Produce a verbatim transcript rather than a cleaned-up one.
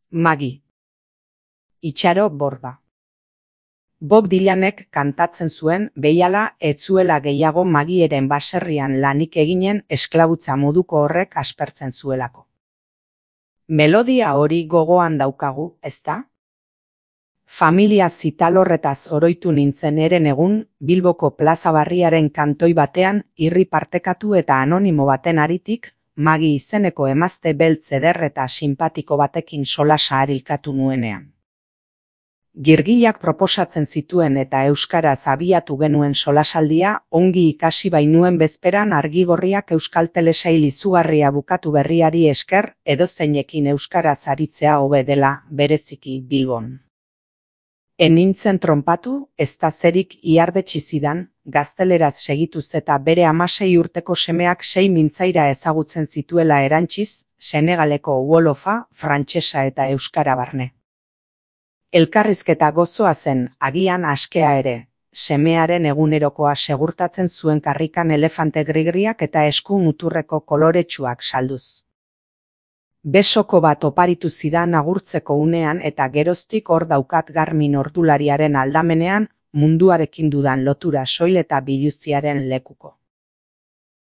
Magi. Itxaro Borda. Bob Dylanek kantatzen zuen behiala ez zuela gehiago Magiren baserrian lanik eginen esklabutza moduko horrek aspertzen zuelako. Melodia hori gogoan daukagu, ezta? Familia zitalorretaz oroitu nintzen eren egun, Bilboko plaza barriaren kantoi batean irri partekatu eta anonimo baten aritik, Magi izeneko emazte beltz eder eta sinpatiko batekin solasa harilkatu nuenean. Girgilak proposatzen zituen eta euskaraz abiatu genuen solasaldia ongi ikasi bainuen bezperan argigorriak euskal telesail izugarria bukatu berriari esker edozeinekin euskaraz aritzea hobe dela bereziki Bilbon. Enintzen tronpatu, ez da zerik iardetsi zidan, gazteleraz segituz eta bere hamasei urteko semeak sei mintzaira ezagutzen zituela erantziz, Senegaleko wolofa, frantsesa eta euskara barne. Elkarrizketa gozoa zen, agian askea ere, semearen egunerokoa segurtatzen zuen karrikan elefante grigriak eta esku muturreko koloretsuak salduz. Besoko bat oparitu zidan agurtzeko unean eta geroztik hor daukat Garmin ordulariaren aldamenean munduarekin dudan lotura soil eta biluziaren lekuko.